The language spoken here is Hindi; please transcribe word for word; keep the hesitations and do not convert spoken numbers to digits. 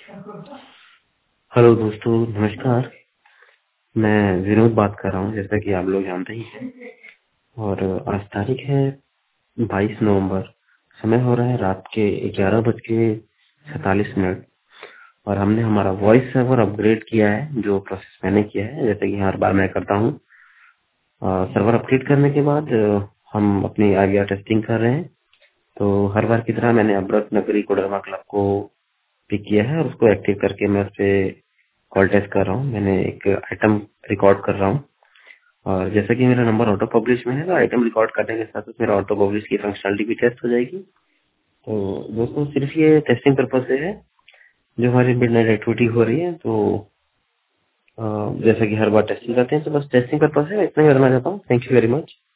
हेलो दोस्तों, नमस्कार। मैं विनोद बात कर रहा हूँ, जैसा कि आप लोग जानते ही हैं। और आज तारीख है बाईस नवंबर। समय हो रहा है रात के ग्यारह बज के सैतालीस मिनट। और हमने हमारा वॉइस सर्वर अपग्रेड किया है, जो प्रोसेस मैंने किया है, जैसे कि हर बार मैं करता हूँ। सर्वर अपडेट करने के बाद अ, हम अपनी आईवीआर टेस्टिंग कर रहे हैं। तो हर बार की तरह मैंने अमृत नगरी कोडरमा क्लब को पिक किया है और उसको एक्टिव करके मैं उस पर कॉल टेस्ट कर रहा हूँ। मैंने एक आइटम रिकॉर्ड कर रहा हूँ और जैसा कि मेरा नंबर ऑटो पब्लिश में है, तो आइटम रिकॉर्ड करने के साथ साथ मेरा ऑटो पब्लिश की फंक्शनलिटी भी टेस्ट हो जाएगी। तो दोस्तों, सिर्फ ये टेस्टिंग पर्पज से है जो हमारी मिडनाइट एक्टिविटी हो रही है। तो अ, जैसा कि हर बार टेस्टिंग करते हैं, तो बस टेस्टिंग पर्पज है, इतना ही करना चाहता हूँ। Thank you very much.